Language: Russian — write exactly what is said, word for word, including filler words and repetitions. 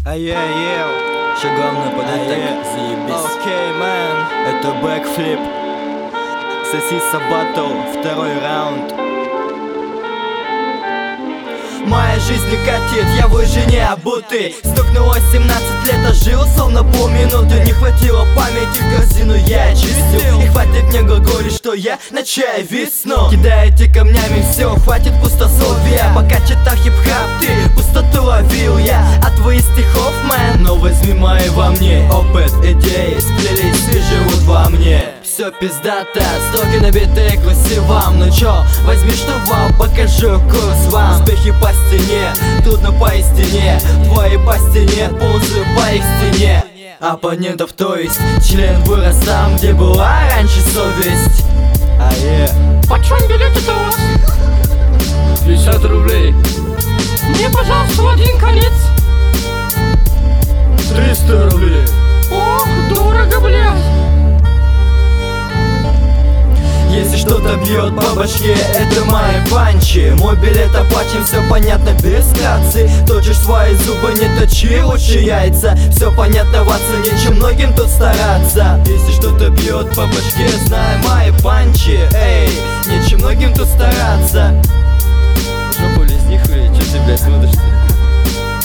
Ай-яй-яй. Еще главное подать так, заебись. Окей, мэн. Это бэкфлип. Сосиса батл, второй раунд. Моя жизнь не катит, я в лыжи не обутый. Стукнуло семнадцать лет, а жил словно полминуты. Не хватило памяти, корзину я очистил. И хватит мне глаголить, что я на чае висну. Кидаете камнями, все, хватит пустословия. Пока читал хип-хап, ты пустоту ловил я от твоих стихов, мэн. Но возьми мои во мне опыт, идеи сплелись и живут во мне. Все пиздато, строки набитые красивом. Ну чё, возьми штурвал, покажу курс вам. Успехи по стене, трудно по истине. Твои по стене, ползаю по их стене. Оппонентов, то есть член вырос там, где была раньше совесть. А е Почем билет это у вас? пятьдесят рублей. Мне, пожалуйста, в один конец. триста рублей. Ох, дорого, блядь. Если что-то бьет по башке, это мои панчи. Мой билет оплачен, все понятно без кратцы. Точишь свои зубы, не точи лучше яйца. Все понятно, Ватсон, нечем многим тут стараться. Если что-то бьет по башке, знай мои панчи. Эй, нечем многим тут стараться. Жопу лезни, хуй, чё ты, блядь, смотришь-то?